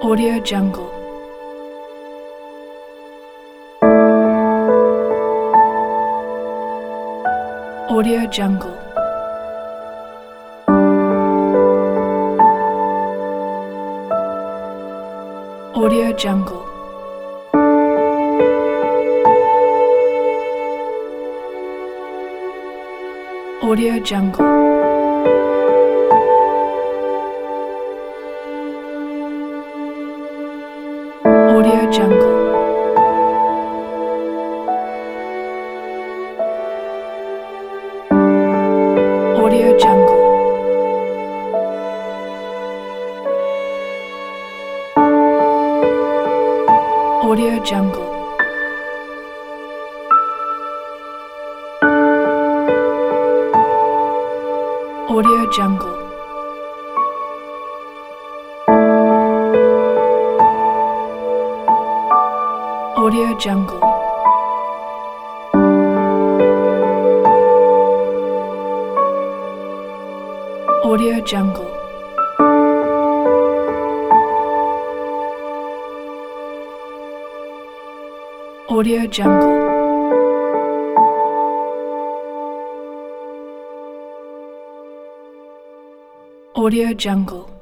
Audio Jungle. Audio Jungle. Audio Jungle. Audio Jungle. Audio Jungle. Audio Jungle. Audio Jungle. Audio Jungle. Audio Jungle. Audio Jungle. Audio Jungle. Audio Jungle.